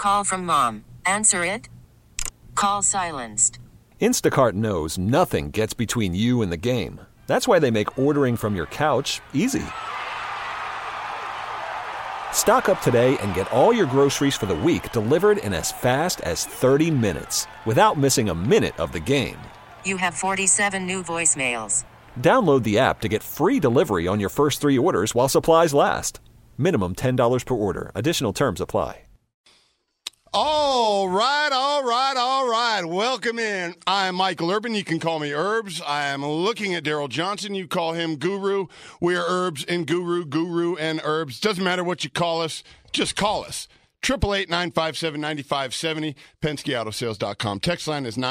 Call from mom. Answer it. Call silenced. Instacart knows nothing gets between you and the game. That's why they make ordering from your couch easy. Stock up today and get all your groceries for the week delivered in as fast as 30 minutes without missing a minute of the game. You have 47 new voicemails. Download the app to get free delivery on your first 3 orders while supplies last. Minimum $10 per order. Additional terms apply. All right. Welcome in. I'm Michael Urban. You can call me Herbs. I am looking at Daryl Johnson. You call him Guru. We are Herbs and Guru and Herbs. Doesn't matter what you call us. Just call us. 888-957-9570, PenskeAutoSales.com. Text line is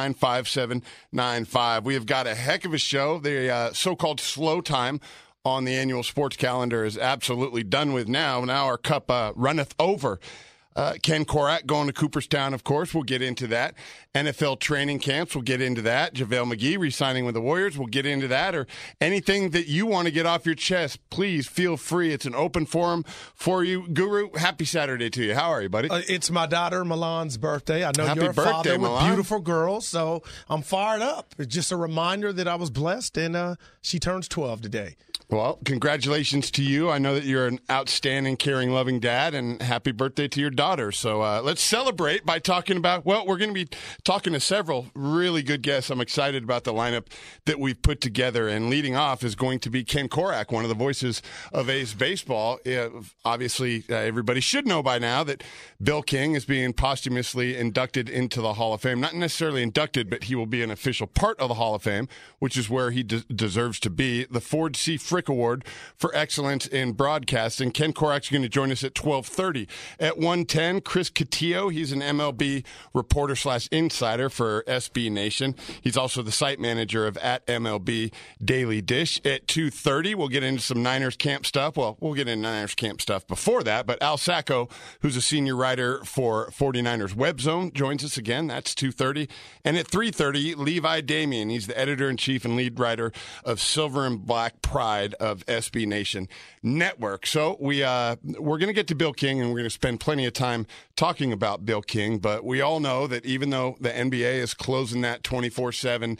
95795. We have got a heck of a show. The so-called slow time on the annual sports calendar is absolutely done with now. Now our cup runneth over. Ken Korak going to Cooperstown, of course. We'll get into that. NFL training camps, we'll get into that. JaVale McGee re-signing with the Warriors, we'll get into that. Or anything that you want to get off your chest, please feel free. It's an open forum for you. Guru, happy Saturday to you. How are you, buddy? It's my daughter Milan's birthday. I know Happy you're a birthday, father with Milan. beautiful girls, so I'm fired up. It's just a reminder that I was blessed, and she turns 12 today. Well, congratulations to you. I know that you're an outstanding, caring, loving dad, and happy birthday to your daughter. So let's celebrate by talking about, well, we're going to be talking to several really good guests. I'm excited about the lineup that we've put together. And leading off is going to be Ken Korak, one of the voices of A's baseball. Obviously, everybody should know by now that Bill King is being posthumously inducted into the Hall of Fame. Not necessarily inducted, but he will be an official part of the Hall of Fame, which is where he deserves to be. The Ford C. Frick Award for Excellence in Broadcasting. Ken Korak's going to join us at 12:30. At 1:10, Chris Cotillo. He's an MLB reporter / insider for SB Nation. He's also the site manager of @MLB Daily Dish. At 2:30, we'll get into some Niners camp stuff. Well, we'll get into Niners camp stuff before that, but Al Sacco, who's a senior writer for 49ers Web Zone, joins us again. That's 2:30. And at 3:30, Levi Damien. He's the editor-in-chief and lead writer of Silver and Black Pride of SB Nation Network. So we're going to get to Bill King, and we're going to spend plenty of time talking about Bill King, but we all know that even though the NBA is closing that 24/7,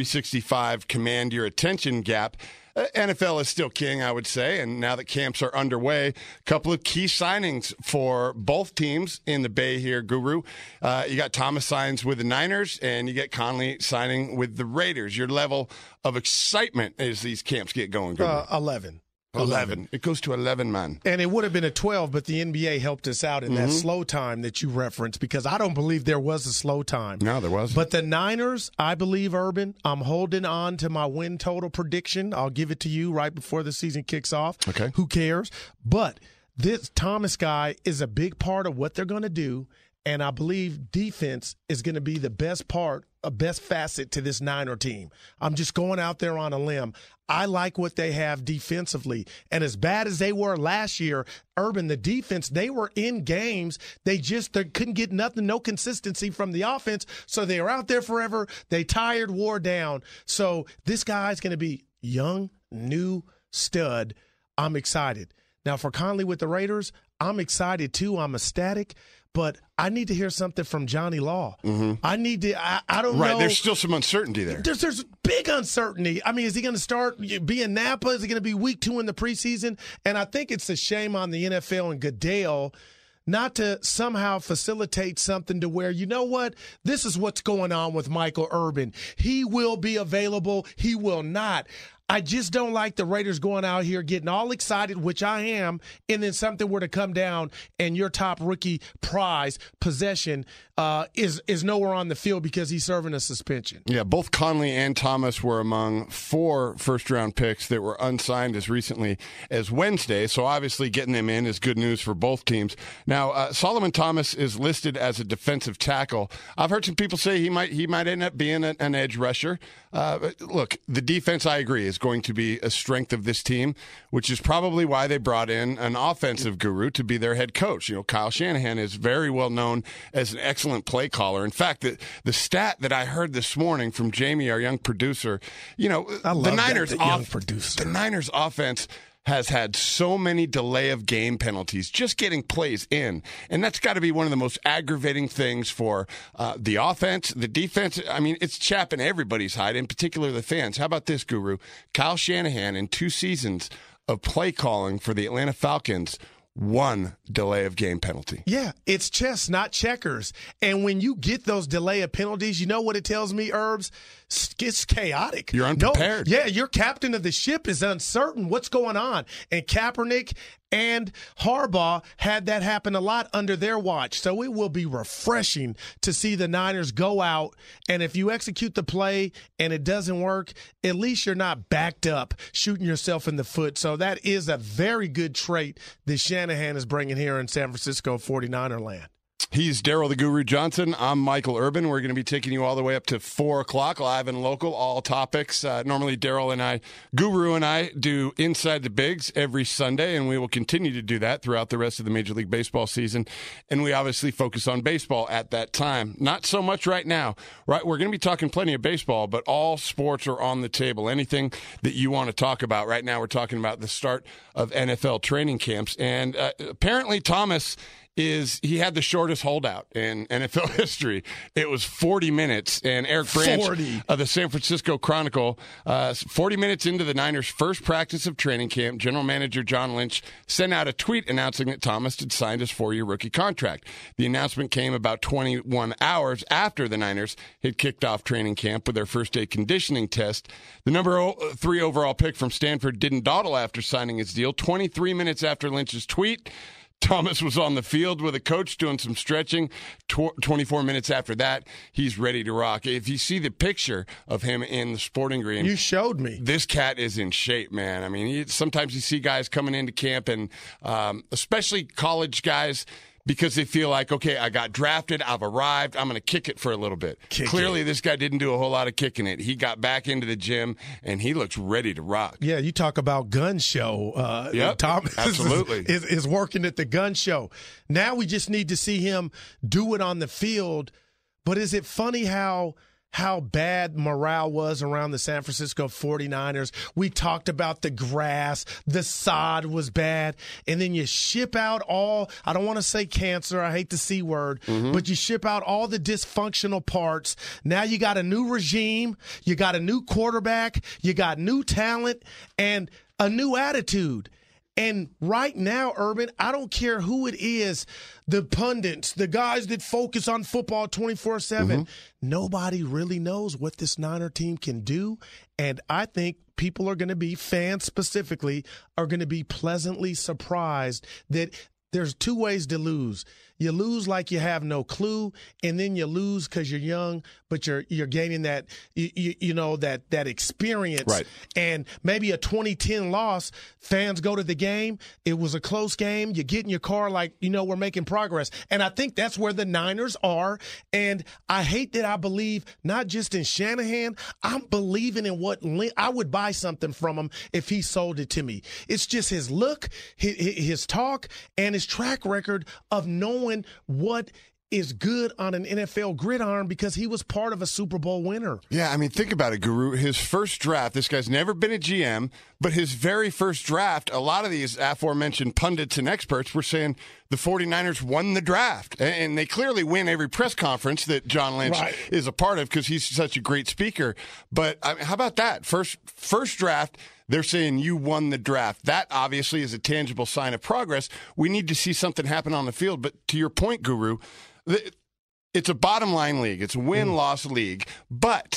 365 command your attention gap, NFL is still king, I would say, and now that camps are underway, a couple of key signings for both teams in the Bay here, Guru. You got Thomas signs with the Niners, and you get Conley signing with the Raiders. Your level of excitement as these camps get going, Guru? 11. 11. It goes to 11, man. And it would have been a 12, but the NBA helped us out in that slow time that you referenced, because I don't believe there was a slow time. No, there wasn't. But the Niners, I believe, Urban, I'm holding on to my win total prediction. I'll give it to you right before the season kicks off. Okay. Who cares? But this Thomas guy is a big part of what they're going to do, and I believe defense is going to be the best part, a best facet to this Niner team. I'm just going out there on a limb. I like what they have defensively. And as bad as they were last year, Urban, the defense, they were in games. They couldn't get nothing, no consistency from the offense. So they were out there forever. They tired, wore down. So this guy's going to be young, new stud. I'm excited. Now for Conley with the Raiders, I'm excited too. I'm ecstatic. But I need to hear something from Johnny Law. I need to. I don't know. Right, there's still some uncertainty there. There's big uncertainty. I mean, is he going to start being Napa? Is he going to be week 2 in the preseason? And I think it's a shame on the NFL and Goodell not to somehow facilitate something to where, you know what, this is what's going on with Michael Urban. He will be available. He will not. I just don't like the Raiders going out here getting all excited, which I am, and then something were to come down and your top rookie prize possession is nowhere on the field because he's serving a suspension. Yeah, both Conley and Thomas were among 4 first-round picks that were unsigned as recently as Wednesday, so obviously getting them in is good news for both teams. Now, Solomon Thomas is listed as a defensive tackle. I've heard some people say he might end up being an edge rusher. Look, the defense, I agree, is going to be a strength of this team, which is probably why they brought in an offensive guru to be their head coach. You know, Kyle Shanahan is very well known as an excellent play caller. In fact, the stat that I heard this morning from Jamie, our young producer, you know, the Niners offense has had so many delay of game penalties, just getting plays in. And that's got to be one of the most aggravating things for the offense, the defense. I mean, it's chapping everybody's hide, in particular the fans. How about this, Guru? Kyle Shanahan, in 2 seasons of play calling for the Atlanta Falcons, 1 delay of game penalty. Yeah, it's chess, not checkers. And when you get those delay of penalties, you know what it tells me, Herbs? It's chaotic. You're unprepared. No, yeah, your captain of the ship is uncertain. What's going on? And Kaepernick and Harbaugh had that happen a lot under their watch. So it will be refreshing to see the Niners go out, and if you execute the play and it doesn't work, at least you're not backed up, shooting yourself in the foot. So that is a very good trait that Shanahan is bringing here in San Francisco 49er land. He's Daryl the Guru Johnson. I'm Michael Urban. We're going to be taking you all the way up to 4 o'clock, live and local, all topics. Normally, Daryl and I, Guru and I, do Inside the Bigs every Sunday, and we will continue to do that throughout the rest of the Major League Baseball season. And we obviously focus on baseball at that time. Not so much right now. Right, we're going to be talking plenty of baseball, but all sports are on the table. Anything that you want to talk about. Right now, we're talking about the start of NFL training camps. And apparently, Thomas he had the shortest holdout in NFL history. It was 40 minutes, and Eric Branch of the San Francisco Chronicle, 40 minutes into the Niners' first practice of training camp, General Manager John Lynch sent out a tweet announcing that Thomas had signed his 4-year rookie contract. The announcement came about 21 hours after the Niners had kicked off training camp with their first-day conditioning test. The number 3 overall pick from Stanford didn't dawdle after signing his deal. 23 minutes after Lynch's tweet, Thomas was on the field with a coach doing some stretching. 24 minutes after that, he's ready to rock. If you see the picture of him in the sporting green. You showed me. This cat is in shape, man. I mean, sometimes you see guys coming into camp, and especially college guys, because they feel like, okay, I got drafted, I've arrived, I'm going to kick it for a little bit. Clearly, this guy didn't do a whole lot of kicking it. He got back into the gym, and he looks ready to rock. Yeah, you talk about gun show. Yep, Thomas absolutely. is working at the gun show. Now we just need to see him do it on the field. But is it funny how bad morale was around the San Francisco 49ers? We talked about the grass, the sod was bad, and then you ship out all, I don't want to say cancer, I hate the C word, but you ship out all the dysfunctional parts. Now you got a new regime, you got a new quarterback, you got new talent, and a new attitude. And right now, Urban, I don't care who it is, the pundits, the guys that focus on football 24/7, nobody really knows what this Niner team can do. And I think people are going to be, fans specifically, are going to be pleasantly surprised that there's 2 ways to lose. You lose like you have no clue, and then you lose because you're young, but you're gaining that that experience. Right. And maybe a 2010 loss, fans go to the game, it was a close game, you get in your car like, we're making progress. And I think that's where the Niners are. And I hate that I believe not just in Shanahan, I'm believing in what I would buy something from him if he sold it to me. It's just his look, his talk, and his track record of knowing what is good on an NFL gridiron because he was part of a Super Bowl winner. Yeah, I mean, think about it, Guru. His first draft, this guy's never been a GM, but his very first draft, a lot of these aforementioned pundits and experts were saying the 49ers won the draft. And they clearly win every press conference that John Lynch is a part of because he's such a great speaker. But how about that? First draft, they're saying you won the draft. That obviously is a tangible sign of progress. We need to see something happen on the field. But to your point, Guru, it's a bottom line league. It's a win-loss league. But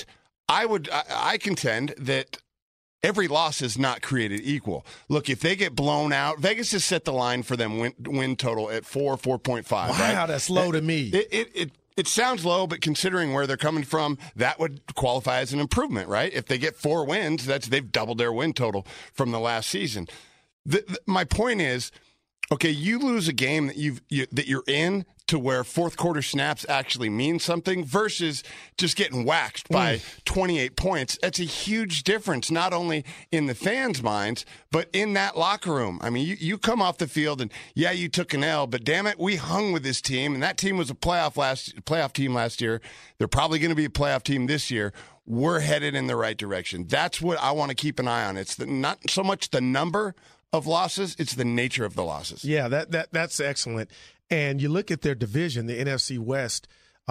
I contend that every loss is not created equal. Look, if they get blown out, Vegas has set the line for them win total at 4.5. Wow, right? That's low to me. It sounds low, but considering where they're coming from, that would qualify as an improvement, right? If they get 4 wins, they've doubled their win total from the last season. My point is, okay, you lose a game that you're in to where fourth quarter snaps actually mean something versus just getting waxed by 28 points. That's a huge difference, not only in the fans' minds, but in that locker room. I mean, you come off the field and, yeah, you took an L, but damn it, we hung with this team, and that team was a playoff team last year. They're probably going to be a playoff team this year. We're headed in the right direction. That's what I want to keep an eye on. It's not so much the number of losses. It's the nature of the losses. Yeah, that's excellent. And you look at their division, the NFC West.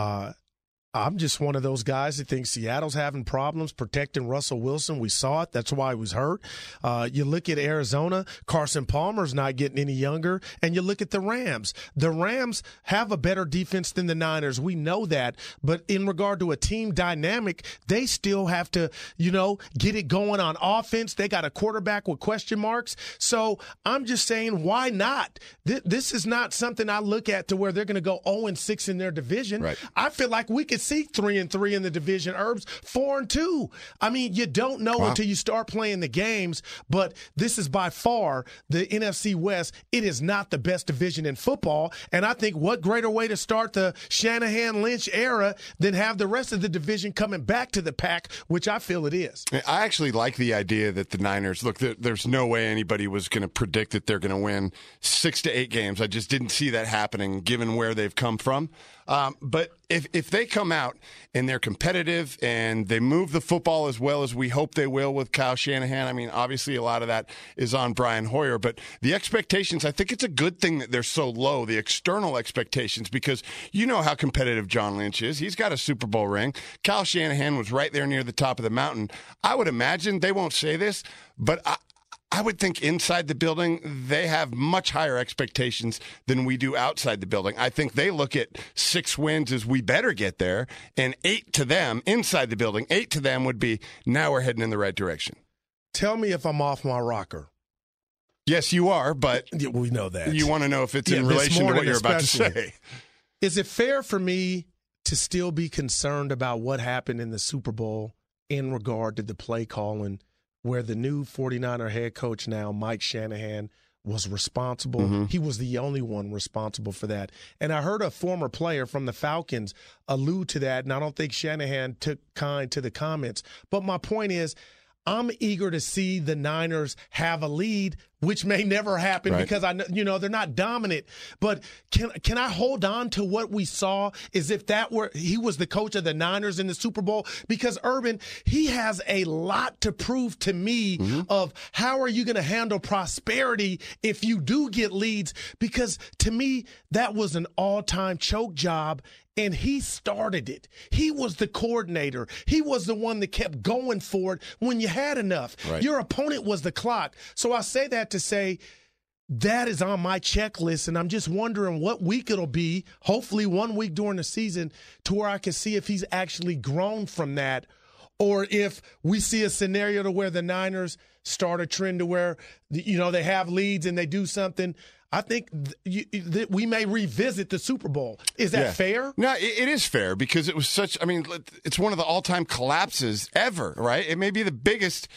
I'm just one of those guys that thinks Seattle's having problems protecting Russell Wilson. We saw it. That's why he was hurt. You look at Arizona, Carson Palmer's not getting any younger. And you look at the Rams. The Rams have a better defense than the Niners. We know that. But in regard to a team dynamic, they still have to, get it going on offense. They got a quarterback with question marks. So I'm just saying, why not? This is not something I look at to where they're going to go 0-6 in their division. Right. I feel like we could see 3-3 in the division. Herbs 4-2. I mean, you don't know until you start playing the games. But this is by far the NFC West. It is not the best division in football. And I think what greater way to start the Shanahan-Lynch era than have the rest of the division coming back to the pack, which I feel it is. I actually like the idea that the Niners, look, there's no way anybody was going to predict that they're going to win 6 to 8 games. I just didn't see that happening given where they've come from. But if they come out and they're competitive and they move the football as well as we hope they will with Kyle Shanahan, I mean, obviously a lot of that is on Brian Hoyer, but the expectations, I think it's a good thing that they're so low, the external expectations, because you know how competitive John Lynch is. He's got a Super Bowl ring. Kyle Shanahan was right there near the top of the mountain. I would imagine, they won't say this, but I would think inside the building, they have much higher expectations than we do outside the building. I think they look at 6 wins as we better get there, and 8 to them inside the building, 8 to them would be now we're heading in the right direction. Tell me if I'm off my rocker. Yes, you are, but we know that. You want to know if it's in relation to what you're about to say. Is it fair for me to still be concerned about what happened in the Super Bowl in regard to the play calling, where the new 49er head coach now, Mike Shanahan, was responsible? Mm-hmm. He was the only one responsible for that. And I heard a former player from the Falcons allude to that, and I don't think Shanahan took kind to the comments. But my point is, I'm eager to see the Niners have a lead, which may never happen because they're not dominant. But can I hold on to what we saw as if he was the coach of the Niners in the Super Bowl? Because Urban, he has a lot to prove to me of how are you going to handle prosperity if you do get leads? Because to me, that was an all-time choke job. And he started it. He was the coordinator. He was the one that kept going for it when you had enough. Right. Your opponent was the clock. So I say that to say that is on my checklist, and I'm just wondering what week it'll be, hopefully 1 week during the season, to where I can see if he's actually grown from that, or if we see a scenario to where the Niners start a trend to where, they have leads and they do something. I think that we may revisit the Super Bowl. Is that fair? No, it is fair because it was it's one of the all-time collapses ever, right? It may be the biggest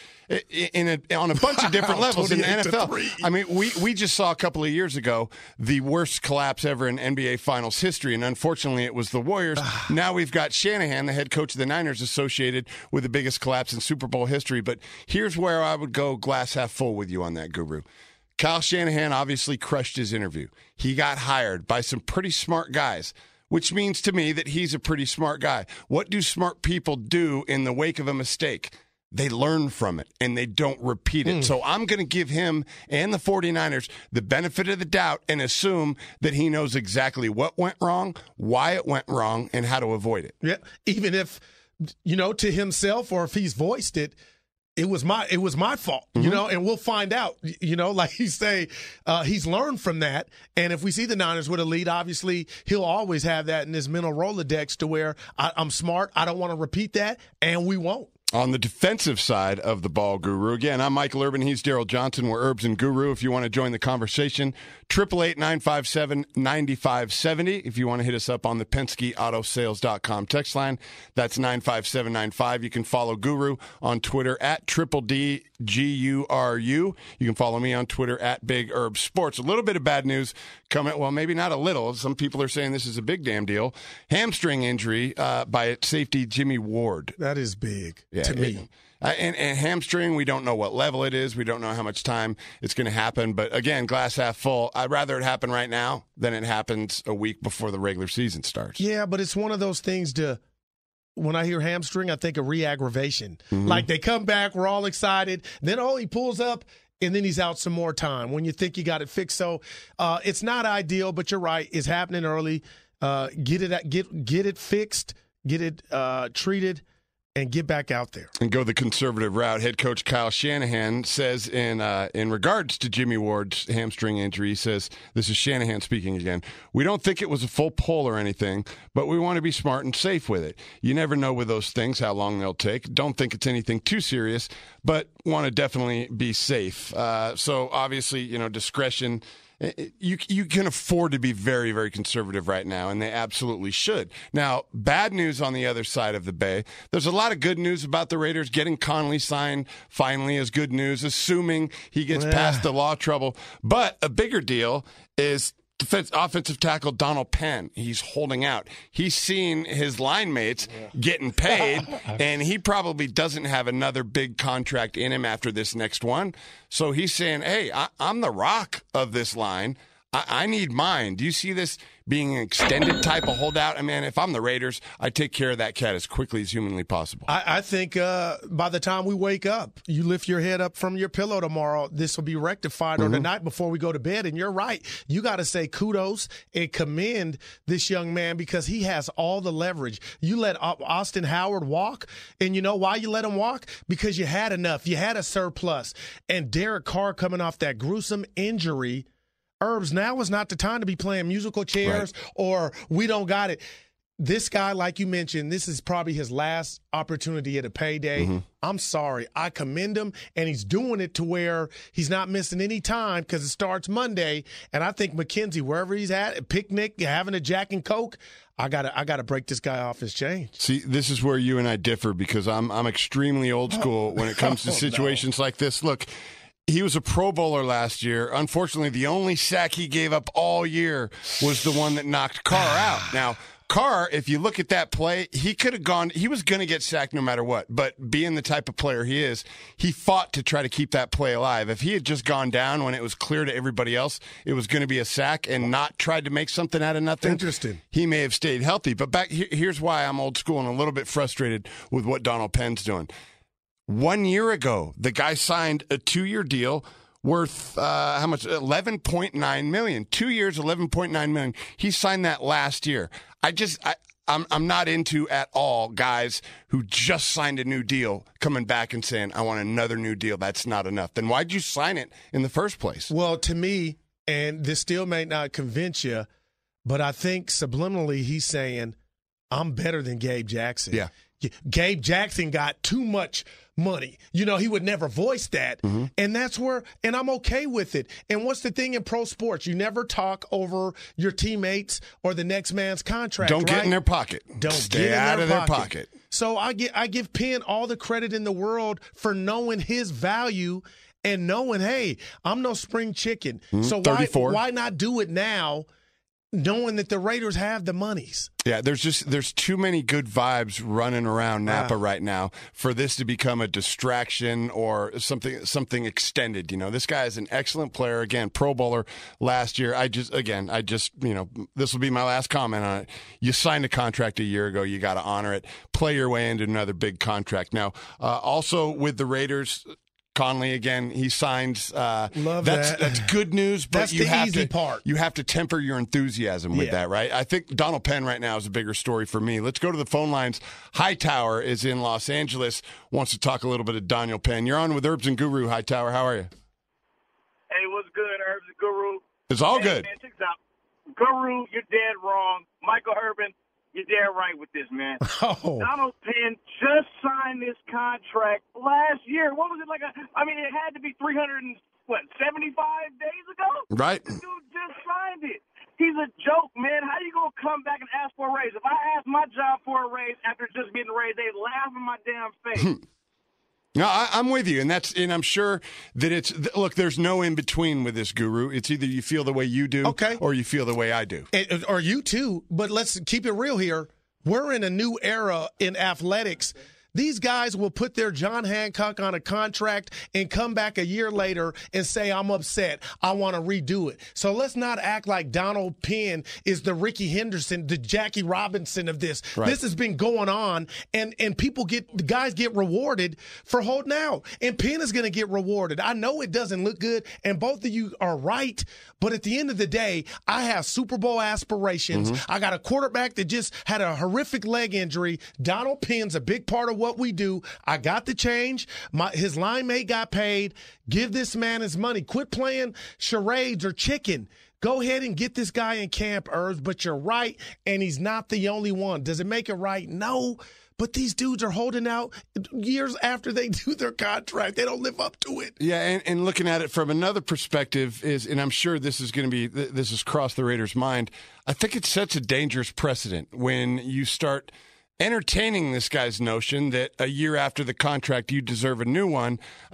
on a bunch of different levels in the NFL. I mean, we just saw a couple of years ago the worst collapse ever in NBA Finals history, and unfortunately it was the Warriors. Now we've got Shanahan, the head coach of the Niners, associated with the biggest collapse in Super Bowl history. But here's where I would go glass half full with you on that, Guru. Kyle Shanahan obviously crushed his interview. He got hired by some pretty smart guys, which means to me that he's a pretty smart guy. What do smart people do in the wake of a mistake? They learn from it, and they don't repeat it. So I'm going to give him and the 49ers the benefit of the doubt and assume that he knows exactly what went wrong, why it went wrong, and how to avoid it. Yeah, even if, to himself, or if he's voiced it, it was my fault, and we'll find out, like you say, he's learned from that. And if we see the Niners with a lead, obviously he'll always have that in his mental Rolodex to where I'm smart. I don't want to repeat that, and we won't. On the defensive side of the ball, Guru. Again, I'm Michael Urban. He's Daryl Johnson. We're Herbs and Guru. If you want to join the conversation, 888-957-9570. If you want to hit us up on the PenskeAutoSales.com text line, that's 95795. You can follow Guru on Twitter at DDGuru. You can follow me on Twitter at Big Herb Sports. A little bit of bad news coming. Well, maybe not a little. Some people are saying this is a big damn deal. Hamstring injury by safety Jimmy Ward. That is big to me. And hamstring, we don't know what level it is. We don't know how much time it's going to happen. But again, glass half full. I'd rather it happen right now than it happens a week before the regular season starts. Yeah, but it's one of those things when I hear hamstring, I think of re-aggravation. Like they come back, we're all excited. Then, he pulls up and then he's out some more time when you think you got it fixed. So it's not ideal, but you're right. It's happening early. Get it fixed, get it treated, and get back out there. And go the conservative route. Head coach Kyle Shanahan says in regards to Jimmy Ward's hamstring injury, he says, this is Shanahan speaking again, we don't think it was a full pull or anything, but we want to be smart and safe with it. You never know with those things how long they'll take. Don't think it's anything too serious, but want to definitely be safe. So obviously, discretion. You can afford to be very, very conservative right now, and they absolutely should. Now, bad news on the other side of the bay. There's a lot of good news about the Raiders. Getting Conley signed finally is good news, assuming he gets past the law trouble. But a bigger deal is offensive tackle Donald Penn. He's holding out. He's seen his line mates getting paid, and he probably doesn't have another big contract in him after this next one. So he's saying, hey, I'm the rock of this line. I need mine. Do you see this being an extended type of holdout? I mean, if I'm the Raiders, I take care of that cat as quickly as humanly possible. I think by the time we wake up, you lift your head up from your pillow tomorrow, this will be rectified, or the night before we go to bed. And you're right. You got to say kudos and commend this young man because he has all the leverage. You let Austin Howard walk, and you know why you let him walk? Because you had enough. You had a surplus. And Derek Carr coming off that gruesome injury, Herbs, now is not the time to be playing musical chairs or we don't got it. This guy, like you mentioned, this is probably his last opportunity at a payday. I'm sorry. I commend him, and he's doing it to where he's not missing any time because it starts Monday. And I think McKenzie, wherever he's at, a picnic, having a Jack and Coke, I gotta break this guy off his chain. See, this is where you and I differ because I'm extremely old school when it comes to situations like this. Look, he was a Pro Bowler last year. Unfortunately, the only sack he gave up all year was the one that knocked Carr out. Now, Carr, if you look at that play, he could have gone – he was going to get sacked no matter what. But being the type of player he is, he fought to try to keep that play alive. If he had just gone down when it was clear to everybody else it was going to be a sack and not tried to make something out of nothing, interesting, he may have stayed healthy. But here's why I'm old school and a little bit frustrated with what Donald Penn's doing. 1 year ago, the guy signed a 2-year deal worth how much? $11.9 million. 2 years, $11.9 million. He signed that last year. I'm not into at all guys who just signed a new deal coming back and saying, I want another new deal. That's not enough. Then why'd you sign it in the first place? Well, to me, and this still may not convince you, but I think subliminally he's saying, I'm better than Gabe Jackson. Yeah. Gabe Jackson got too much money. He would never voice that. And that's where, and I'm okay with it. And what's the thing in pro sports? You never talk over your teammates or the next man's contract. Don't get in their pocket. Don't Stay get out in of their pocket. So I give Penn all the credit in the world for knowing his value and knowing, hey, I'm no spring chicken. So why not do it now, knowing that the Raiders have the monies? Yeah, there's too many good vibes running around Napa right now for this to become a distraction or something extended. This guy is an excellent player. Again, Pro Bowler last year. This will be my last comment on it. You signed a contract a year ago. You got to honor it. Play your way into another big contract. Now, also with the Raiders, Conley again, he signs. Love that's good news, but that's the easy part. You have to temper your enthusiasm with that, right? I think Donald Penn right now is a bigger story for me. Let's go to the phone lines. Hightower is in Los Angeles, wants to talk a little bit of Daniel Penn. You're on with Herbs and Guru. Hightower, how are you? Hey, what's good, Herbs and Guru? It's all good. Man, check this out. Guru, you're dead wrong. Michael Urban, you're dead right with this, man. Donald Penn just signed this contract last year. What was it like? It had to be 375 days ago? Right. This dude just signed it. He's a joke, man. How you going to come back and ask for a raise? If I ask my job for a raise after just getting a raise, they laugh in my damn face. No, I'm with you, and I'm sure that look, there's no in between with this, Guru. It's either you feel the way you do, or you feel the way I do, or you too. But let's keep it real here. We're in a new era in athletics These guys will put their John Hancock on a contract and come back a year later and say, I'm upset. I want to redo it. So let's not act like Donald Penn is the Ricky Henderson, the Jackie Robinson of this. Right. This has been going on, and the guys get rewarded for holding out. And Penn is going to get rewarded. I know it doesn't look good, and both of you are right, but at the end of the day, I have Super Bowl aspirations. Mm-hmm. I got a quarterback that just had a horrific leg injury. Donald Penn's a big part of what we do. I got the change. His line mate got paid. Give this man his money. Quit playing charades or chicken. Go ahead and get this guy in camp, Herbs. But you're right, and he's not the only one. Does it make it right? No. But these dudes are holding out years after they do their contract. They don't live up to it. Yeah, and looking at it from another perspective is, and I'm sure this has crossed the Raiders' mind, I think it sets a dangerous precedent when you start entertaining this guy's notion that a year after the contract you deserve a new one.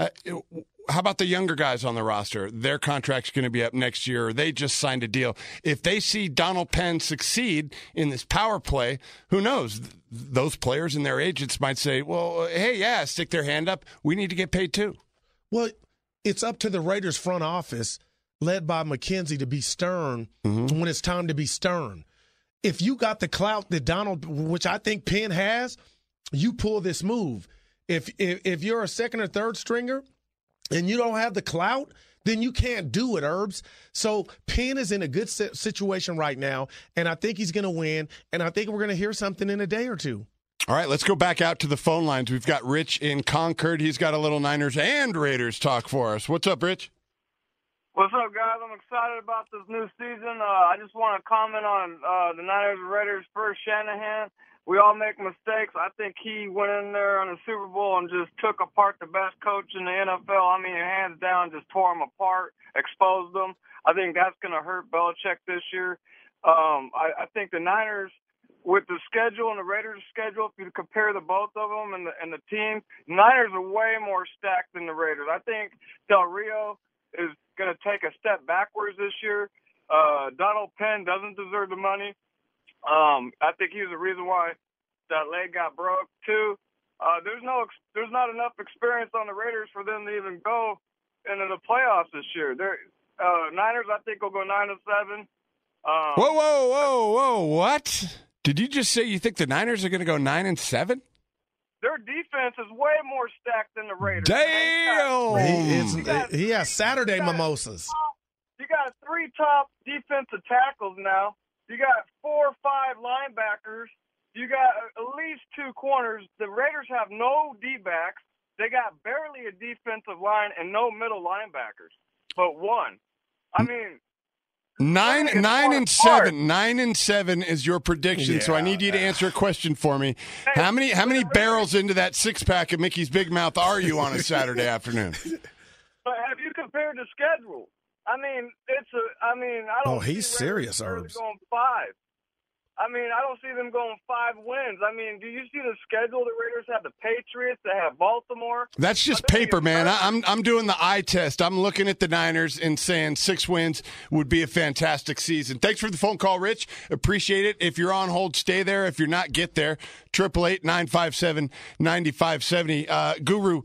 How about the younger guys on the roster? Their contract's going to be up next year, or they just signed a deal. If they see Donald Penn succeed in this power play, who knows? Those players and their agents might say, well, hey, yeah, stick their hand up. We need to get paid too. Well, it's up to the Raiders front office, led by McKenzie, to be stern when it's time to be stern. If you got the clout that Donald, which I think Penn has, you pull this move. If you're a second or third stringer and you don't have the clout, then you can't do it, Herbs. So Penn is in a good situation right now, and I think he's going to win, and I think we're going to hear something in a day or two. All right, let's go back out to the phone lines. We've got Rich in Concord. He's got a little Niners and Raiders talk for us. What's up, Rich? What's up, guys? I'm excited about this new season. I just want to comment on the Niners and Raiders first, Shanahan. We all make mistakes. I think he went in there on the Super Bowl and just took apart the best coach in the NFL. I mean, hands down, just tore him apart, exposed them. I think that's going to hurt Belichick this year. I think the Niners, with the schedule and the Raiders' schedule, if you compare the both of them and the team, the Niners are way more stacked than the Raiders. I think Del Rio is going to take a step backwards this year. Donald Penn doesn't deserve the money. I think he was the reason why that leg got broke too. There's not enough experience on the Raiders for them to even go into the playoffs this year. Niners, I think, will go 9-7. Whoa! What? Did you just say you think the Niners are going to go 9-7? Their defense is way more stacked than the Raiders. Damn! He has Saturday mimosas. You got 3 top defensive tackles now. You got 4 or 5 linebackers. You got at least 2 corners. The Raiders have no D-backs. They got barely a defensive line and no middle linebackers, but 1. I mean, 9-7 is your prediction. Yeah. So I need you to answer a question for me. Hey, how many barrels into that 6-pack of Mickey's Big Mouth are you on a Saturday afternoon? But have you compared the schedule? I mean, I don't. Oh, he's serious, Herbs. Going 5. I mean, I don't see them going 5 wins. I mean, do you see the schedule? The Raiders have the Patriots. They have Baltimore. That's just paper, man. I'm doing the eye test. I'm looking at the Niners and saying 6 wins would be a fantastic season. Thanks for the phone call, Rich. Appreciate it. If you're on hold, stay there. If you're not, get there. 888-957-9570. Guru.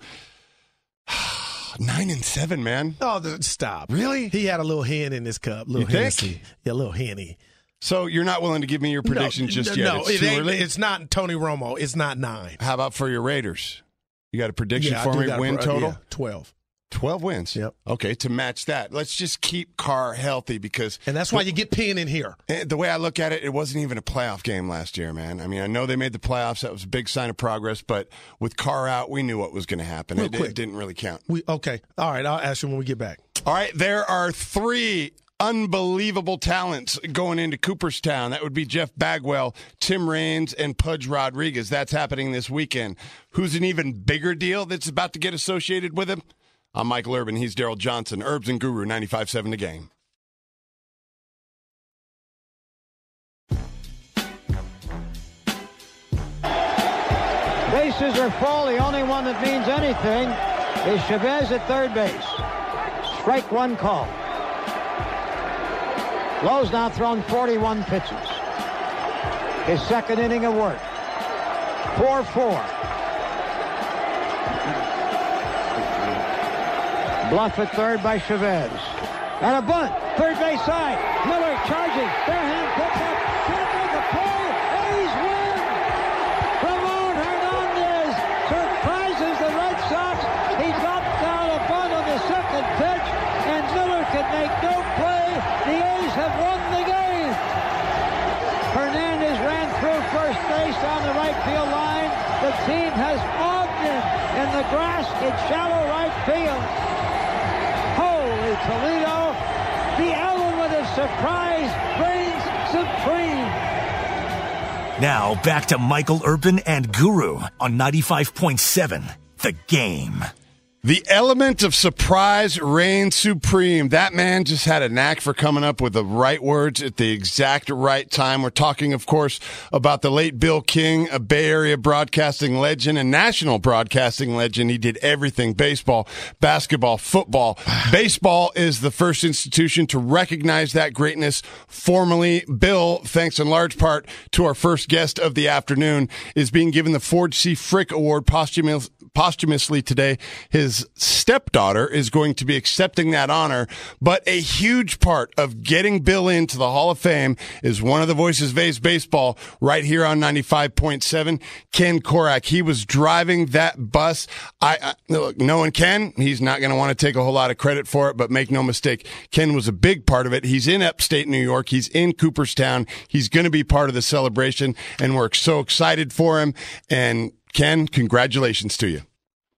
9-7, man. Oh, stop. Really? He had a little hen in his cup. Little Hennessy. Yeah, a little Henny. So you're not willing to give me your prediction just yet? No, it's not Tony Romo. It's not 9. How about for your Raiders? You got a prediction for me? Win total? Yeah, 12. 12 wins? Yep. Okay, to match that. Let's just keep Carr healthy because... And that's why you get Penn in here. The way I look at it, it wasn't even a playoff game last year, man. I mean, I know they made the playoffs. That was a big sign of progress. But with Carr out, we knew what was going to happen. It didn't really count. Okay. All right, I'll ask you when we get back. All right, there are 3 unbelievable talents going into Cooperstown. That would be Jeff Bagwell, Tim Raines, and Pudge Rodriguez. That's happening this weekend. Who's an even bigger deal that's about to get associated with him? I'm Michael Urban. He's Daryl Johnson. Herbs and Guru, 95.7 The Game. Bases are full. The only one that means anything is Chavez at third base. Strike 1 call. Lowe's now thrown 41 pitches. His second inning of work. 4-4. Bluff at third by Chavez. And a bunt, third base side. Miller charging, barehand picks up, can't make a play. A's win. Ramon Hernandez surprises the Red Sox. He dropped down a bunt on the second pitch, and Miller could make no play. The A's have won the game. Hernandez ran through first base on the right field line. The team has Ogden in the grass in shallow right field. Holy Toledo, the element of surprise reigns supreme. Now back to Michael Urban and Guru on 95.7 The Game. The element of surprise reigns supreme. That man just had a knack for coming up with the right words at the exact right time. We're talking, of course, about the late Bill King, a Bay Area broadcasting legend and national broadcasting legend. He did everything: baseball, basketball, football. Baseball is the first institution to recognize that greatness formally. Bill, thanks in large part to our first guest of the afternoon, is being given the Ford C. Frick Award posthumously today. His stepdaughter is going to be accepting that honor, but a huge part of getting Bill into the Hall of Fame is one of the voices of A's baseball right here on 95.7, Ken Korach. He was driving that bus. Look, knowing Ken, he's not going to want to take a whole lot of credit for it, but make no mistake, Ken was a big part of it. He's in upstate New York. He's in Cooperstown. He's going to be part of the celebration, and we're so excited for him. And Ken, congratulations to you.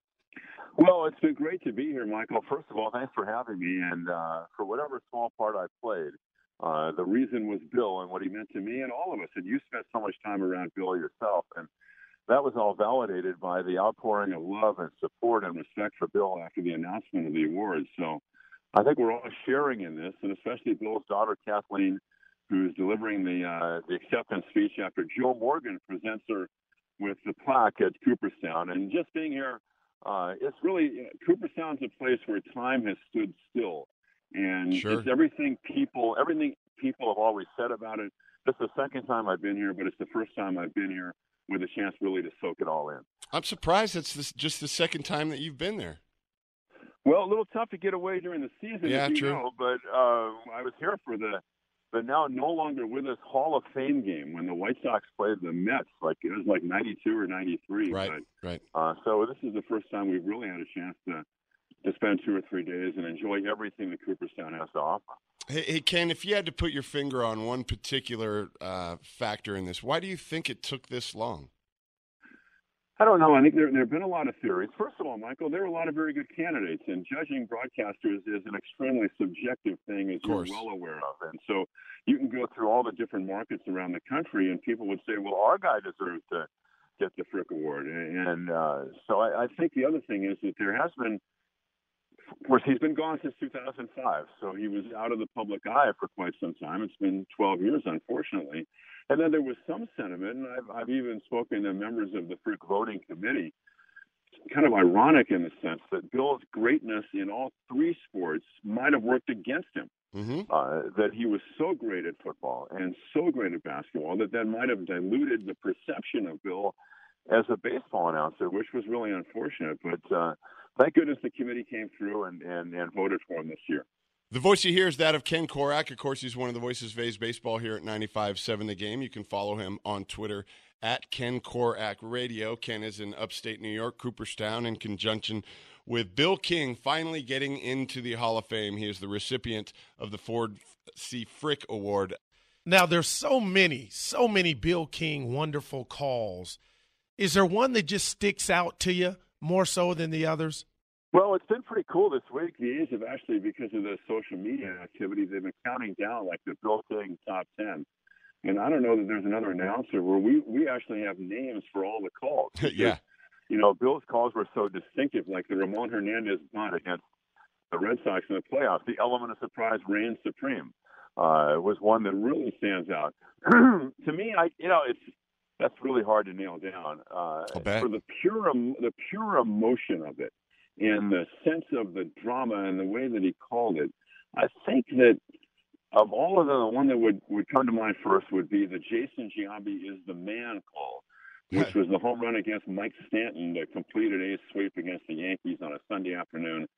Well, it's been great to be here, Michael. First of all, thanks for having me. And for whatever small part I played, the reason was Bill and what he meant to me and all of us. And you spent so much time around Bill yourself. And that was all validated by the outpouring of love and support and respect for Bill after the announcement of the awards. So I think we're all sharing in this, and especially Bill's daughter, Kathleen, who's delivering the acceptance speech after Joe Morgan presents her with the plaque at Cooperstown. And just being here, it's really, Cooperstown's a place where time has stood still. And It's everything people have always said about it. This is the second time I've been here, but it's the first time I've been here with a chance really to soak it all in. I'm surprised it's just the second time that you've been there. Well, a little tough to get away during the season, as you know, but I was here for the now no longer with us Hall of Fame game when the White Sox played the Mets. It was like 92 or 93. Right. So this is the first time we've really had a chance to spend 2 or 3 days and enjoy everything that Cooperstown has to offer. Hey, Ken, if you had to put your finger on one particular factor in this, why do you think it took this long? I don't know. I think there have been a lot of theories. First of all, Michael, there were a lot of very good candidates, and judging broadcasters is an extremely subjective thing, as you're well aware of. And so you can go through all the different markets around the country, and people would say, well, our guy deserves to get the Frick Award. And so I think the other thing is that there has been, of course, he's been gone since 2005, so he was out of the public eye for quite some time. It's been 12 years, unfortunately. And then there was some sentiment, and I've even spoken to members of the Frick voting committee, kind of ironic in the sense that Bill's greatness in all three sports might have worked against him. That he was so great at football and so great at basketball that might have diluted the perception of Bill as a baseball announcer, which was really unfortunate. But thank goodness the committee came through and voted for him this year. The voice you hear is that of Ken Korach. Of course, he's one of the voices of A's baseball here at 95.7 The Game. You can follow him on Twitter at Ken Korach Radio. Ken is in upstate New York, Cooperstown, in conjunction with Bill King finally getting into the Hall of Fame. He is the recipient of the Ford C. Frick Award. Now, there's so many Bill King wonderful calls. Is there one that just sticks out to you more so than the others? Well, it's been pretty cool this week. The A's have actually, because of the social media activity, they've been counting down like the Bill King top 10. And I don't know that there's another announcer where we actually have names for all the calls. Yeah. You know, Bill's calls were so distinctive, like the Ramon Hernandez bunt against the Red Sox in the playoffs. The element of surprise reigns supreme. Was one that really stands out. To me, that's really hard to nail down. For the pure emotion of it, and the sense of the drama and the way that he called it, I think that of all of them, the one that would come to mind first would be the Jason Giambi is the man call, which was the home run against Mike Stanton that completed A's sweep against the Yankees on a Sunday afternoon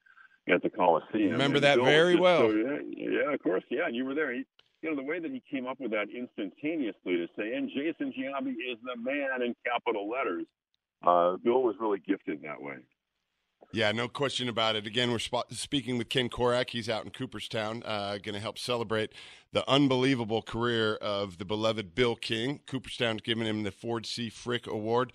at the Coliseum. Remember that very well. Yeah, of course. Yeah, and you were there. The way that he came up with that instantaneously to say, and Jason Giambi is the man in capital letters. Bill was really gifted that way. Yeah, no question about it. Again, we're speaking with Ken Korach. He's out in Cooperstown, going to help celebrate the unbelievable career of the beloved Bill King. Cooperstown's giving him the Ford C. Frick Award.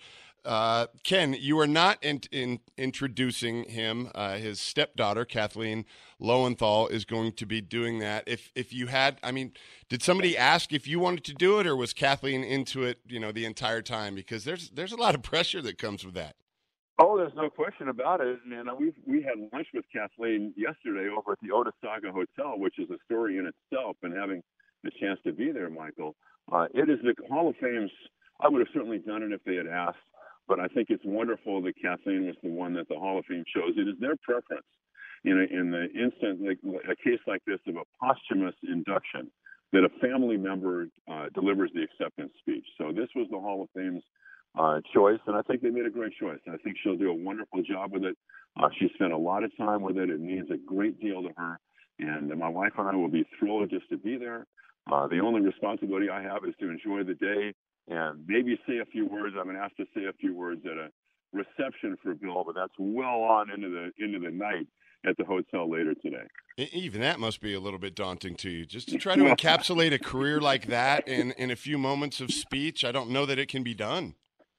Ken, you are not introducing him. His stepdaughter, Kathleen Lowenthal, is going to be doing that. If you had, did somebody ask if you wanted to do it, or was Kathleen into it, the entire time? Because there's a lot of pressure that comes with that. Oh, there's no question about it. And we had lunch with Kathleen yesterday over at the Otesaga Hotel, which is a story in itself, and having the chance to be there, Michael. It is the Hall of Fame's. I would have certainly done it if they had asked, but I think it's wonderful that Kathleen was the one that the Hall of Fame chose. It is their preference. In the instant, like a case like this of a posthumous induction, that a family member delivers the acceptance speech. So this was the Hall of Fame's choice, and I think they made a great choice. I think she'll do a wonderful job with it. She spent a lot of time with it. It means a great deal to her, and my wife and I will be thrilled just to be there. The only responsibility I have is to enjoy the day and maybe say a few words. I've been asked to say a few words at a reception for Bill, but that's well on into the night at the hotel later today. Even that must be a little bit daunting to you, just to try to encapsulate a career like that in a few moments of speech. I don't know that it can be done.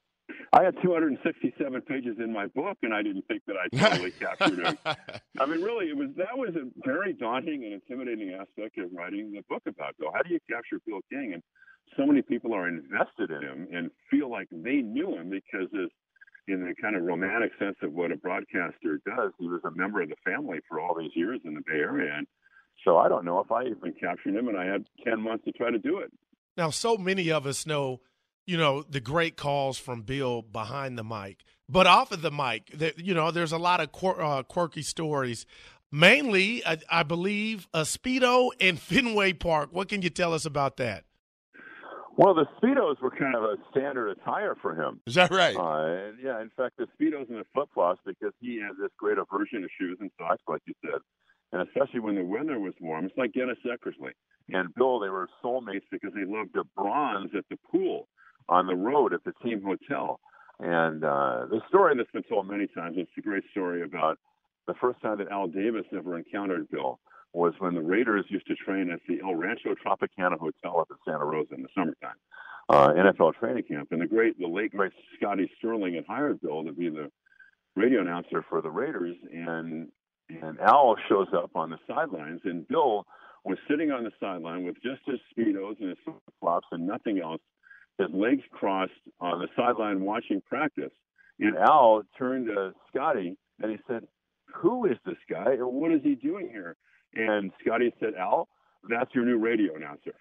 I had 267 pages in my book, and I didn't think that I totally captured it. Really, that was a very daunting and intimidating aspect of writing the book about Bill. How do you capture Bill King? And so many people are invested in him and feel like they knew him because in the kind of romantic sense of what a broadcaster does, he was a member of the family for all these years in the Bay Area. And so I don't know if I even captured him, and I had 10 months to try to do it. Now, so many of us know, the great calls from Bill behind the mic. But off of the mic, there's a lot of quirky stories. Mainly, I believe, a Speedo and Fenway Park. What can you tell us about that? Well, the Speedos were kind of a standard attire for him. Is that right? Yeah, in fact, the Speedos and the flip-flops, because he had this great aversion to shoes and socks, like you said, and especially when the weather was warm. It's like Dennis Eckersley and Bill. They were soulmates because they loved to bronze at the pool on the road at the team hotel. And the story that's been told many times, it's a great story about the first time that Al Davis ever encountered Bill was when the Raiders used to train at the El Rancho Tropicana Hotel up in Santa Rosa in the summertime, NFL training camp. And the late, great Scotty Sterling had hired Bill to be the radio announcer for the Raiders. And Al shows up on the sidelines, and Bill was sitting on the sideline with just his Speedos and his flip-flops and nothing else, his legs crossed on the sideline watching practice. And Al turned to Scotty, and he said, "Who is this guy, or what is he doing here?" And Scotty said, "Al, that's your new radio announcer."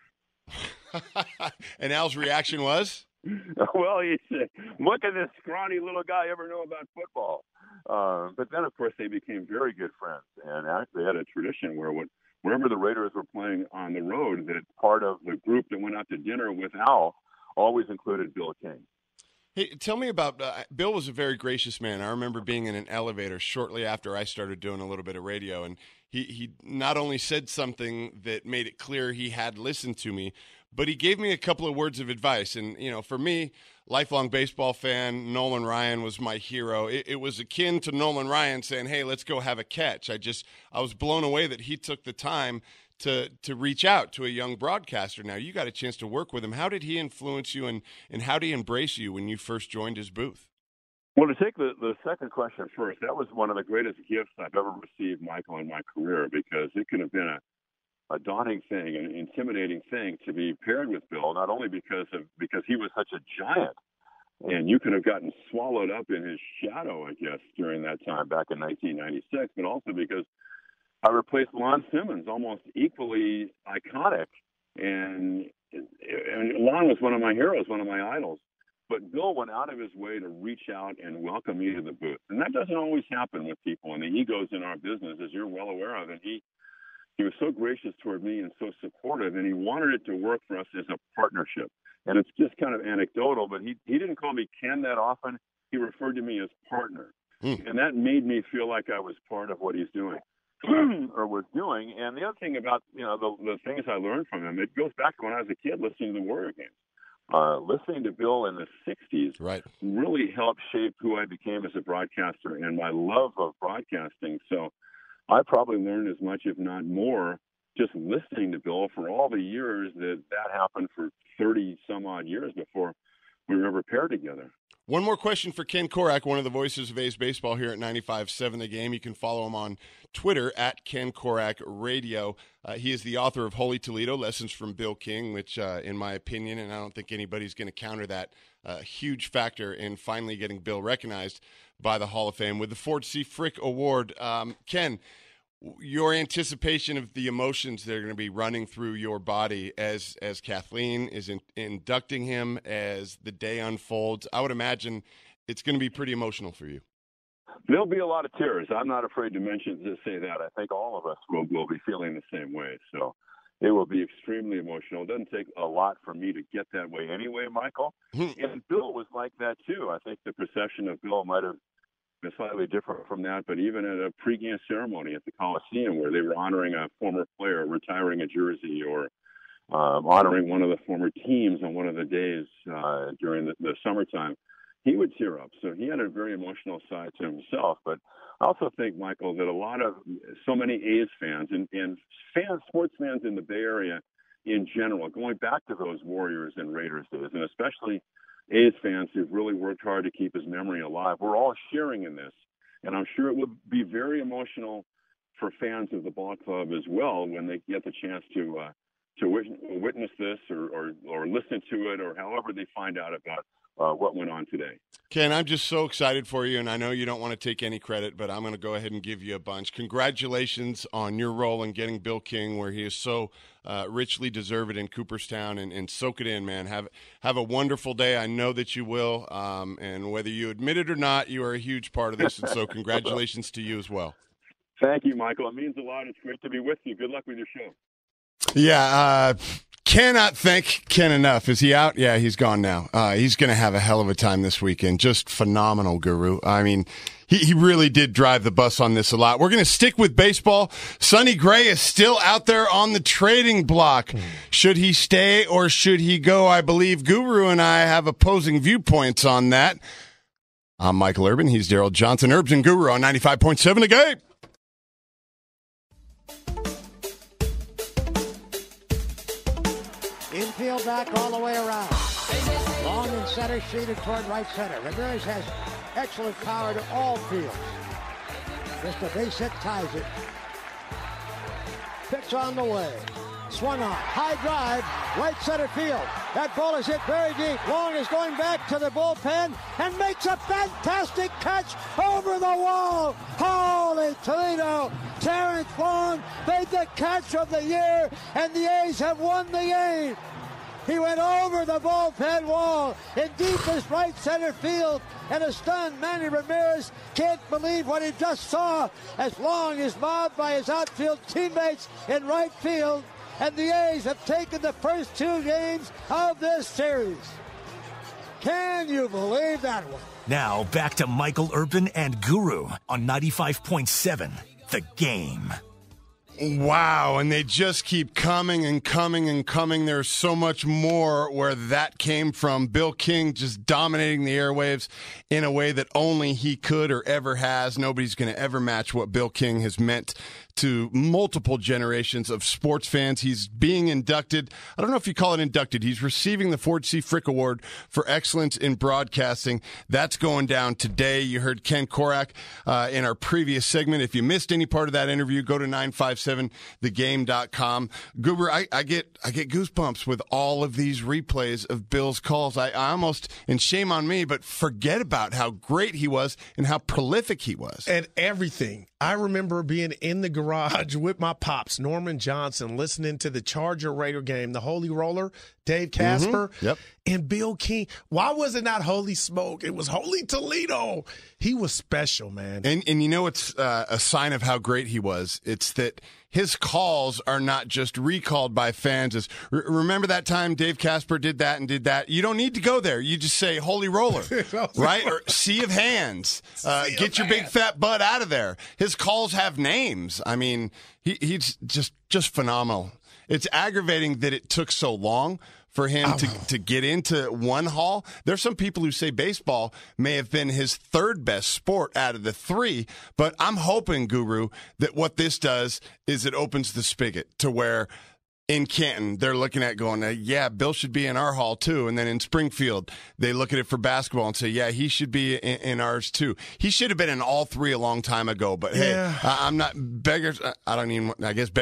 And Al's reaction was? Well, he said, "Look at this scrawny little guy, ever know about football?" But then, of course, they became very good friends. And actually had a tradition where wherever the Raiders were playing on the road, that part of the group that went out to dinner with Al always included Bill King. Hey, tell me about Bill was a very gracious man. I remember being in an elevator shortly after I started doing a little bit of radio, and he not only said something that made it clear he had listened to me, but he gave me a couple of words of advice. And, for me, lifelong baseball fan, Nolan Ryan was my hero. It was akin to Nolan Ryan saying, "Hey, let's go have a catch." I was blown away that he took the time to reach out to a young broadcaster. Now, you got a chance to work with him. How did he influence you, and how did he embrace you when you first joined his booth? Well, to take the second question first, that was one of the greatest gifts I've ever received, Michael, in my career, because it could have been a daunting thing, an intimidating thing to be paired with Bill, not only because he was such a giant, and you could have gotten swallowed up in his shadow, I guess, during that time back in 1996, but also because I replaced Lon Simmons, almost equally iconic. And Lon was one of my heroes, one of my idols. But Bill went out of his way to reach out and welcome me to the booth. And that doesn't always happen with people. And the egos in our business, as you're well aware of. And he was so gracious toward me and so supportive. And he wanted it to work for us as a partnership. And it's just kind of anecdotal, but he didn't call me Ken that often. He referred to me as partner. And that made me feel like I was part of what he's doing. or was doing. And the other thing about, the things I learned from him, it goes back to when I was a kid listening to the Warrior games. Listening to Bill in the 60s really helped shape who I became as a broadcaster and my love of broadcasting. So I probably learned as much, if not more, just listening to Bill for all the years that happened for 30 some odd years before we were ever paired together. One more question for Ken Korach, one of the voices of A's Baseball here at 95.7 The Game. You can follow him on Twitter at Ken Korach Radio. He is the author of Holy Toledo, Lessons from Bill King, which, in my opinion, and I don't think anybody's going to counter that, a huge factor in finally getting Bill recognized by the Hall of Fame with the Ford C. Frick Award. Ken, your anticipation of the emotions that are going to be running through your body as Kathleen is inducting him as the day unfolds, I would imagine it's going to be pretty emotional for you. There'll be a lot of tears. I'm not afraid to say that. I think all of us will be feeling the same way. So it will be extremely emotional. It doesn't take a lot for me to get that way anyway, Michael. And Bill was like that too. I think the perception of Bill might have slightly different from that, but even at a pregame ceremony at the Coliseum where they were honoring a former player retiring a jersey or honoring one of the former teams on one of the days during the summertime, he would tear up. So he had a very emotional side to himself. But I also think, Michael, that so many A's fans and sports fans in the Bay Area in general, going back to those Warriors and Raiders days, and especially A's fans who've really worked hard to keep his memory alive. We're all sharing in this, and I'm sure it would be very emotional for fans of the ball club as well when they get the chance to witness this or listen to it or however they find out about what went on today. Ken, I'm just so excited for you, and I know you don't want to take any credit, but I'm going to go ahead and give you a bunch. Congratulations on your role in getting Bill King where he is so richly deserved in Cooperstown, and soak it in, man. Have a wonderful day. I know that you will, and whether you admit it or not, you are a huge part of this, and so congratulations to you as well. Thank you, Michael. It means a lot. It's great to be with you. Good luck with your show. Yeah, cannot thank Ken enough. Is he out? Yeah, he's gone now. He's going to have a hell of a time this weekend. Just phenomenal, Guru. I mean, he really did drive the bus on this a lot. We're going to stick with baseball. Sonny Gray is still out there on the trading block. Should he stay or should he go? I believe Guru and I have opposing viewpoints on that. I'm Michael Urban. He's Daryl Johnson. Urbs and Guru on 95.7 The Game. Infield back all the way around. Long in center, shaded toward right center. Ramirez has excellent power to all fields. Just a base hit ties it. Pitch on the way. Swung on. High drive. Right center field. That ball is hit very deep. Long is going back to the bullpen and makes a fantastic catch over the wall. Holy Toledo. Terrence Long made the catch of the year, and the A's have won the game. He went over the bullpen wall in deepest right center field, and a stunned Manny Ramirez can't believe what he just saw as Long is mobbed by his outfield teammates in right field, and the A's have taken the first two games of this series. Can you believe that one? Now back to Michael Urban and Guru on 95.7 The Game. Wow, and they just keep coming and coming and coming. There's so much more where that came from. Bill King just dominating the airwaves in a way that only he could or ever has. Nobody's going to ever match what Bill King has meant to multiple generations of sports fans. He's being inducted. I don't know if you call it inducted. He's receiving the Ford C. Frick Award for excellence in broadcasting. That's going down today. You heard Ken Korach in our previous segment. If you missed any part of that interview, go to 957thegame.com. Goober, I get goosebumps with all of these replays of Bill's calls. I almost, and shame on me, but forget about how great he was and how prolific he was. And everything. I remember being in the garage with my pops, Norman Johnson, listening to the Charger Raider game, the Holy Roller. Dave Casper, Yep. and Bill King. Why was it not Holy Smoke? It was Holy Toledo. He was special, man. And you know it's a sign of how great he was? It's that his calls are not just recalled by fans. Remember that time Dave Casper did that and did that? You don't need to go there. You just say, Holy Roller, right? Or Sea of Hands. Get your big fat butt out of there. His calls have names. I mean, he's just phenomenal. It's aggravating that it took so long for him to get into one hall. There's some people who say baseball may have been his third best sport out of the three, but I'm hoping, Guru, that what this does is it opens the spigot to where in Canton, they're looking at going, yeah, Bill should be in our hall too. And then in Springfield, they look at it for basketball and say, yeah, he should be in ours too. He should have been in all three a long time ago, but hey, I'm not beggars. I guess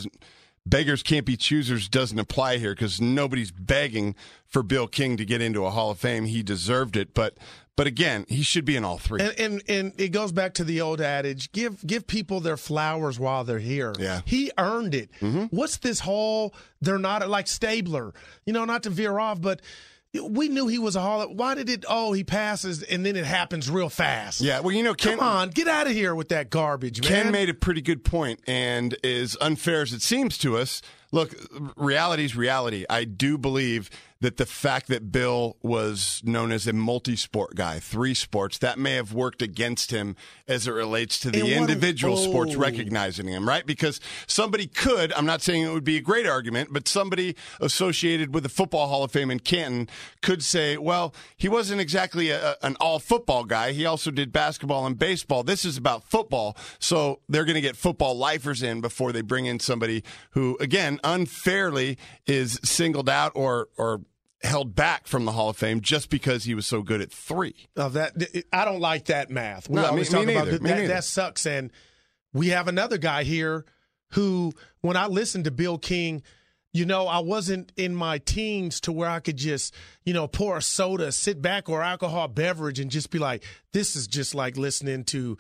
beggars can't be choosers doesn't apply here because nobody's begging for Bill King to get into a Hall of Fame. He deserved it, but again, he should be in all three. And it goes back to the old adage: give people their flowers while they're here. Yeah, he earned it. Mm-hmm. What's this whole? They're not like Stabler, not to veer off, but. We knew he was a Hall. Why did it? Oh, he passes, and then it happens real fast. Yeah, well, Ken, come on, get out of here with that garbage, man. Ken made a pretty good point, and as unfair as it seems to us, look, reality's reality. I do believe that the fact that Bill was known as a multi-sport guy, 3 sports, that may have worked against him as it relates to the individual sports recognizing him, right? Because somebody could, I'm not saying it would be a great argument, but somebody associated with the Football Hall of Fame in Canton could say, well, he wasn't exactly an all-football guy. He also did basketball and baseball. This is about football, so they're going to get football lifers in before they bring in somebody who, again, unfairly is singled out or held back from the Hall of Fame just because he was so good at 3. I don't like that math. We no, always me talk neither. about that sucks. And we have another guy here who, when I listened to Bill King, I wasn't in my teens to where I could just, pour a soda, sit back, or alcohol beverage and just be like, this is just like listening to,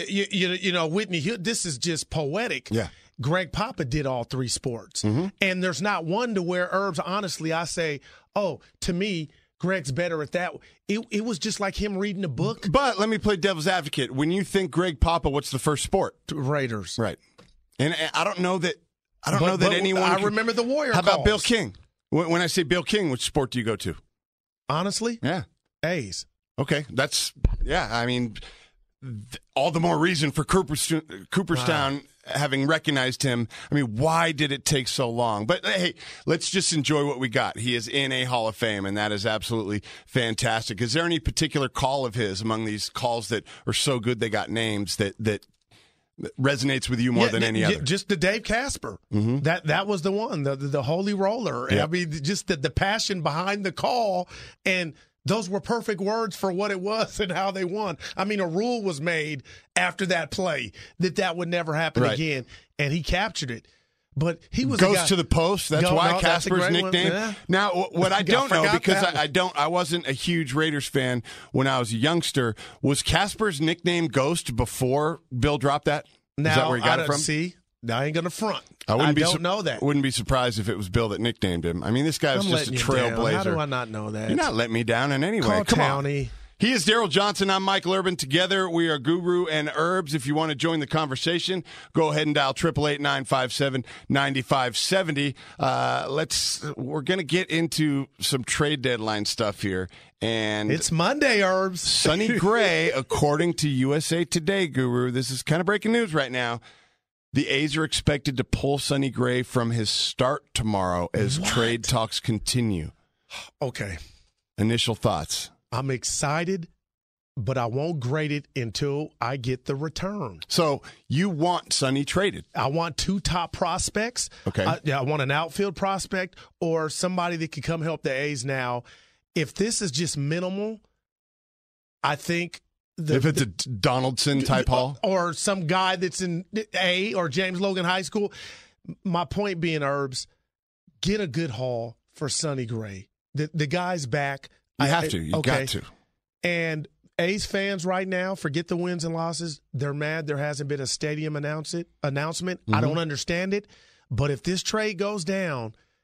Whitney Houston. This is just poetic. Yeah. Greg Papa did all 3 sports. Mm-hmm. And there's not one to where Herbs, honestly, I say, oh, to me, Greg's better at that. It was just like him reading a book. But let me play devil's advocate. When you think Greg Papa, what's the first sport? Raiders. Right. And I don't know that anyone. I remember the Warrior. How about calls. Bill King? When I say Bill King, which sport do you go to? Honestly? Yeah. A's. Okay. I mean, all the more reason for Cooperstown having recognized him. I mean, why did it take so long? But hey, let's just enjoy what we got. He is in a Hall of Fame, and that is absolutely fantastic. Is there any particular call of his among these calls that are so good they got names that resonates with you more than any other? Just the Dave Casper. Mm-hmm. That was the one, the Holy Roller. Yep. I mean, just the passion behind the call, and those were perfect words for what it was and how they won. I mean, a rule was made after that play that would never happen again, and he captured it. But he was goes to the post. That's why Casper's nickname. Yeah. Now, what I don't know, because I wasn't a huge Raiders fan when I was a youngster, was Casper's nickname Ghost before Bill dropped that? Now, is that where he got it from? See, I ain't gonna front. I don't know that. Wouldn't be surprised if it was Bill that nicknamed him. I mean, this guy was just a trailblazer. How do I not know that? You're not letting me down in any way. Call Come Townie. on. He is Daryl Johnson. I'm Michael Urban. Together, we are Guru and Herbs. If you want to join the conversation, go ahead and dial 888-957-9570. We're going to get into some trade deadline stuff here. And it's Monday, Herbs. Sonny Gray, according to USA Today, Guru, this is kind of breaking news right now. The A's are expected to pull Sonny Gray from his start tomorrow as trade talks continue. Okay. Initial thoughts. I'm excited, but I won't grade it until I get the return. So you want Sonny traded? I want 2 top prospects. Okay. I want an outfield prospect or somebody that can come help the A's now. If this is just minimal, I think if it's a Donaldson type haul or some guy that's in A or James Logan High School, my point being, Herbs, get a good haul for Sonny Gray. The guy's back. You have to. You got to. And A's fans right now, forget the wins and losses. They're mad there hasn't been a stadium announcement. Mm-hmm. I don't understand it. But if this trade goes down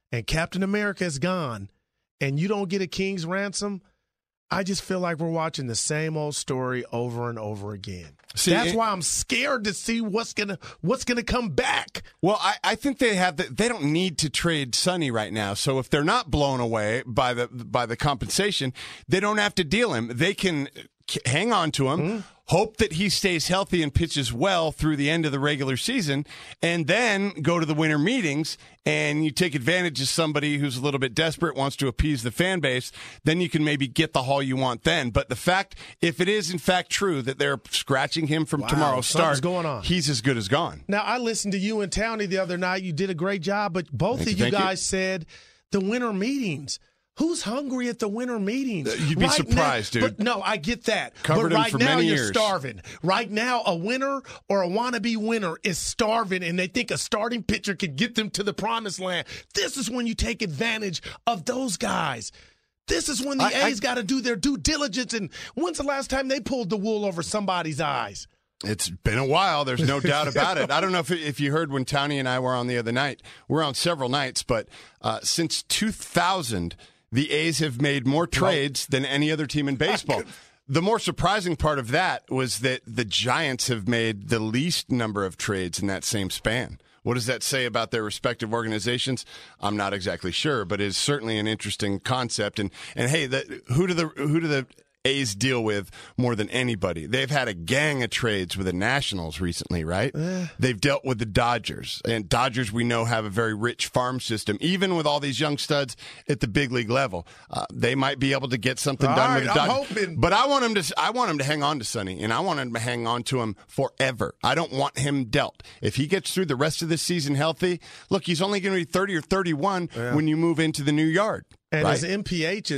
and Captain America is gone and you don't get a king's ransom, I just feel like we're watching the same old story over and over again. That's why I'm scared to see what's gonna come back. Well, I think they don't need to trade Sonny right now. So if they're not blown away by the compensation, they don't have to deal him. They can hang on to him. Hope that he stays healthy and pitches well through the end of the regular season, and then go to the winter meetings and you take advantage of somebody who's a little bit desperate, wants to appease the fan base, then you can maybe get the haul you want then. But the fact, if it is in fact true that they're scratching him from tomorrow's start, going on. He's as good as gone. Now, I listened to you and Townie the other night. You did a great job, but both of you guys said the winter meetings. Who's hungry at the winter meetings? You'd be surprised, dude. But no, I get that. Covered but right for now, many you're years. starving. Right now, a winner or a wannabe winner is starving, and they think a starting pitcher could get them to the promised land. This is when you take advantage of those guys. This is when the A's got to do their due diligence. And when's the last time they pulled the wool over somebody's eyes? It's been a while. There's no doubt about it. I don't know if you heard when Townie and I were on the other night. We're on several nights, but since 2000, the A's have made more trades than any other team in baseball. The more surprising part of that was that the Giants have made the least number of trades in that same span. What does that say about their respective organizations? I'm not exactly sure, but it's certainly an interesting concept. And hey, who do the A's deal with more than anybody? They've had a gang of trades with the Nationals recently, right? They've dealt with the Dodgers, and Dodgers we know have a very rich farm system. Even with all these young studs at the big league level, they might be able to get something done with the Dodgers. But I want him to hang on to Sonny, and I want him to hang on to him forever. I don't want him dealt. If he gets through the rest of this season healthy, look, he's only going to be 30 or 31 when you move into the new yard. And his MPH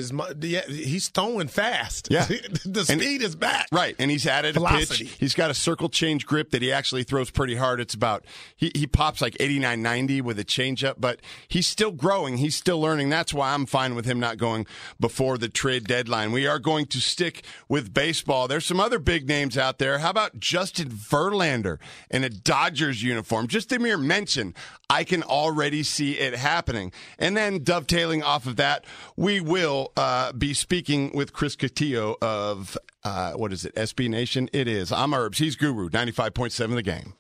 he's throwing fast. Yeah. The speed is back. Right. And he's added velocity. A pitch. He's got a circle change grip that he actually throws pretty hard. It's about, he pops like 89, 90 with a changeup, but he's still growing. He's still learning. That's why I'm fine with him not going before the trade deadline. We are going to stick with baseball. There's some other big names out there. How about Justin Verlander in a Dodgers uniform? Just a mere mention. I can already see it happening. And then dovetailing off of that, we will be speaking with Chris Cotillo of, what is it, SB Nation? It is. I'm Herbs. He's Guru, 95.7 The Game.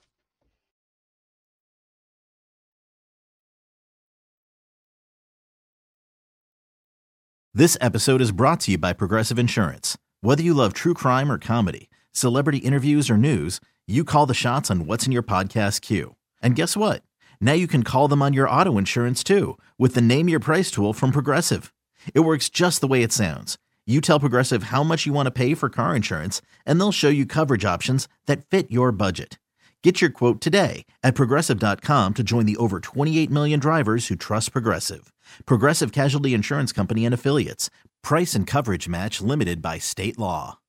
This episode is brought to you by Progressive Insurance. Whether you love true crime or comedy, celebrity interviews or news, you call the shots on what's in your podcast queue. And guess what? Now you can call them on your auto insurance too with the Name Your Price tool from Progressive. It works just the way it sounds. You tell Progressive how much you want to pay for car insurance, and they'll show you coverage options that fit your budget. Get your quote today at Progressive.com to join the over 28 million drivers who trust Progressive. Progressive Casualty Insurance Company and Affiliates. Price and coverage match limited by state law.